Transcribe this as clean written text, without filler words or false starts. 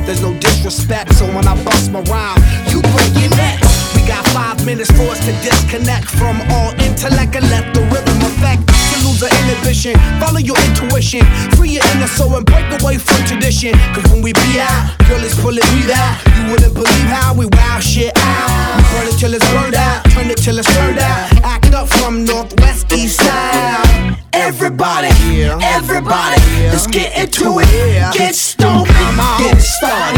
there's no disrespect. So when I bust my rhyme, you break your neck. We got 5 minutes for us to disconnect from all intellect and let the rhythm affect. To lose the inhibition, follow your intuition, free your inner soul and break away from tradition. Cause when we be out, girl, it's pulling me out. You wouldn't believe how we wow shit out. We burn it till it's burned out, turn it till it's turned out. Act up from northwest, east side. Everybody, everybody, let's get into it. Get stoned, get it started.